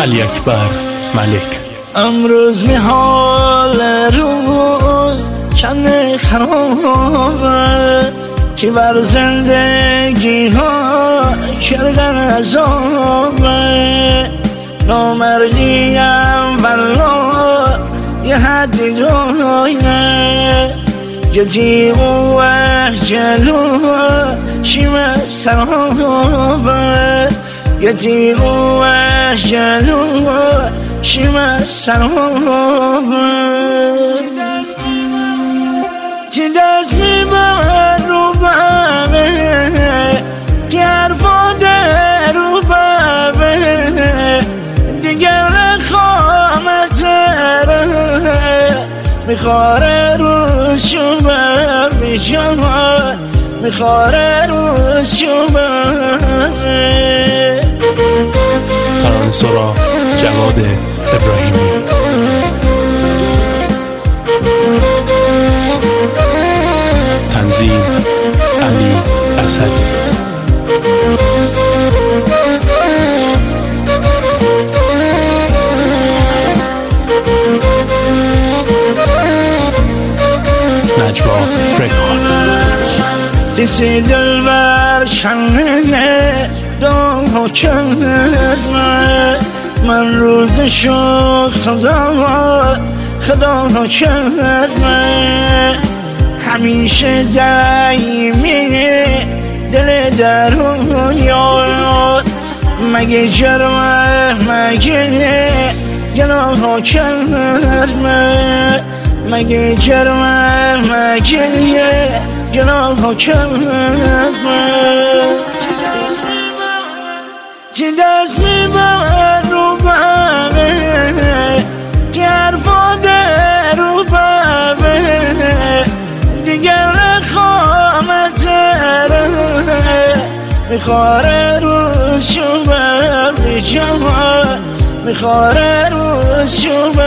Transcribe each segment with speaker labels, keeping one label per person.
Speaker 1: علی اکبر ملک.
Speaker 2: امروز حال روز چند خرابه که بر زندگی ها کردن عذابه. نامردیم والله یه حدی داره جدی و جلو شیمه سرابه. جدی و جلو شیمه سرابه. چی دست میبرد رو بابه گر باده رو بابه دیگر نخوامتره میخواره رو شما بیجان میخواره رو شما.
Speaker 1: ترانه سرا جواد ابراهیمی. تنظیم علی اسدی. نجوا رکورد.
Speaker 2: دیسی دل بر چنه دو کرد من روزشو خدا کرد همیشه دایمی دل درون یاد مگه جرمه مگه گناه کرد مگه جرمه مگه گناه کرد. چی دست میبرد رو بابه گر باده رو بابه دیگر نخوامتره میخواره رو شما بیجان میخواره رو شما.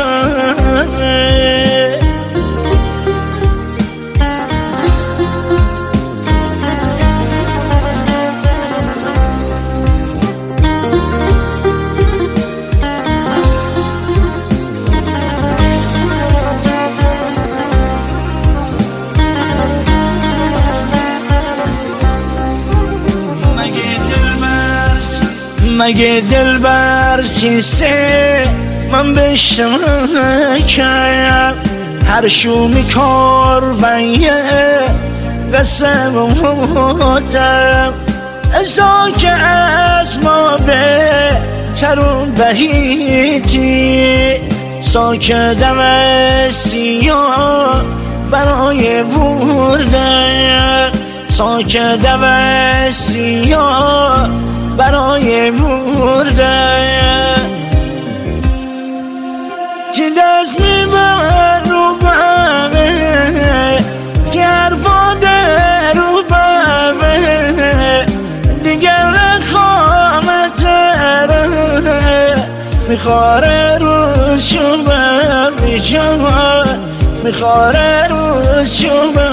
Speaker 2: مگه دل بر چیسته من بشتم کرد هر شومی کار بایه قسم بودم ازا که از ما به ترون بهیتی ساکدم سیاه برای بردن ساکدم سیاه برای بردن. چی دست میبرد رو بابه گر باده رو بابه دیگر نخوامتره میخواره رو شما بیجان میخواره رو شما.